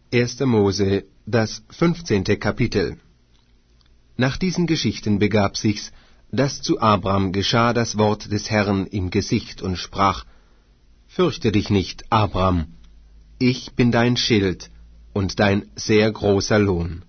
1. Mose, das 15. Kapitel. Nach diesen Geschichten begab sich's, dass zu Abram geschah das Wort des Herrn im Gesicht und sprach: Fürchte dich nicht, Abram, ich bin dein Schild und dein sehr großer Lohn.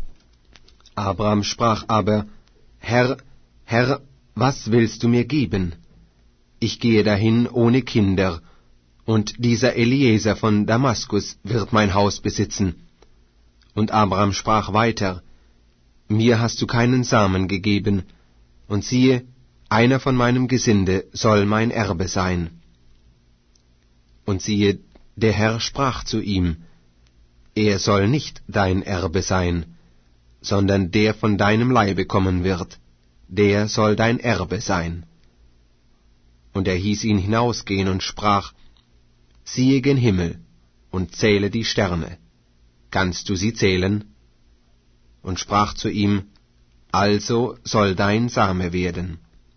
Abram sprach aber: Herr, Herr, was willst du mir geben? Ich gehe dahin ohne Kinder, und dieser Eliezer von Damaskus wird mein Haus besitzen. Und Abram sprach weiter: Mir hast du keinen Samen gegeben, und siehe, einer von meinem Gesinde soll mein Erbe sein. Und siehe, der Herr sprach zu ihm: Er soll nicht dein Erbe sein, sondern der von deinem Leibe kommen wird, der soll dein Erbe sein. Und er hieß ihn hinausgehen und sprach: Siehe gen Himmel und zähle die Sterne. Kannst du sie zählen? Und sprach zu ihm: Also soll dein Same werden.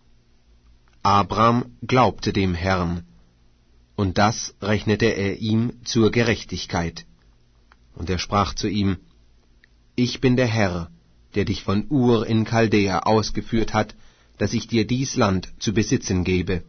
Abram glaubte dem Herrn, und das rechnete er ihm zur Gerechtigkeit. Und er sprach zu ihm: Ich bin der Herr, der dich von Ur in Chaldea ausgeführt hat, dass ich dir dies Land zu besitzen gebe.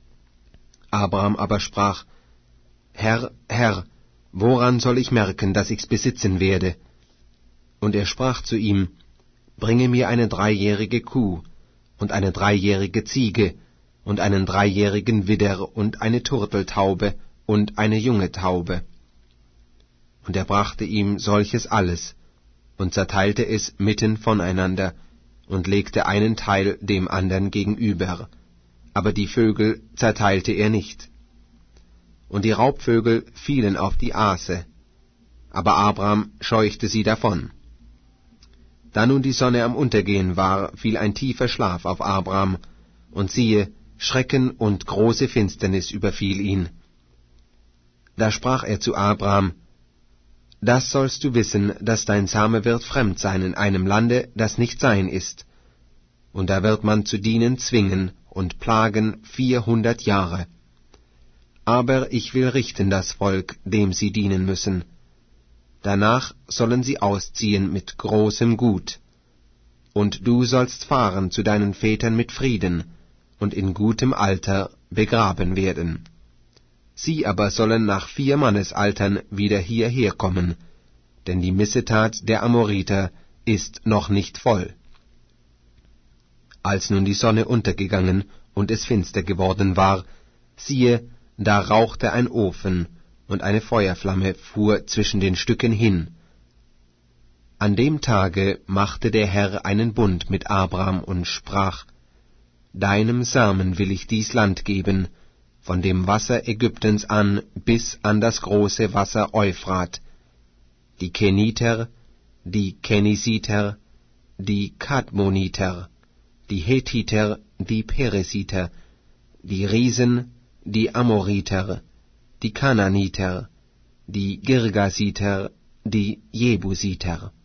Abram aber sprach: Herr, Herr, woran soll ich merken, dass ich's besitzen werde? Und er sprach zu ihm: Bringe mir eine 3-jährige Kuh und eine 3-jährige Ziege und einen 3-jährigen Widder und eine Turteltaube und eine junge Taube. Und er brachte ihm solches alles und zerteilte es mitten voneinander und legte einen Teil dem andern gegenüber, aber die Vögel zerteilte er nicht. Und die Raubvögel fielen auf die Aase, aber Abram scheuchte sie davon. Da nun die Sonne am Untergehen war, fiel ein tiefer Schlaf auf Abram, und siehe, Schrecken und große Finsternis überfiel ihn. Da sprach er zu Abram: Das sollst du wissen, dass dein Same wird fremd sein in einem Lande, das nicht sein ist. Und da wird man zu dienen zwingen und plagen 400 Jahre. Aber ich will richten das Volk, dem sie dienen müssen. Danach sollen sie ausziehen mit großem Gut. Und du sollst fahren zu deinen Vätern mit Frieden und in gutem Alter begraben werden. Sie aber sollen nach 4 Mannesaltern wieder hierher kommen, denn die Missetat der Amoriter ist noch nicht voll. Als nun die Sonne untergegangen und es finster geworden war, siehe, da rauchte ein Ofen, und eine Feuerflamme fuhr zwischen den Stücken hin. An dem Tage machte der Herr einen Bund mit Abram und sprach: Deinem Samen will ich dies Land geben, von dem Wasser Ägyptens an bis an das große Wasser Euphrat, die Keniter, die Kenisiter, die Kadmoniter, die Hethiter, die Peresiter, die Riesen, die Amoriter, die Kananiter, die Girgasiter, die Jebusiter.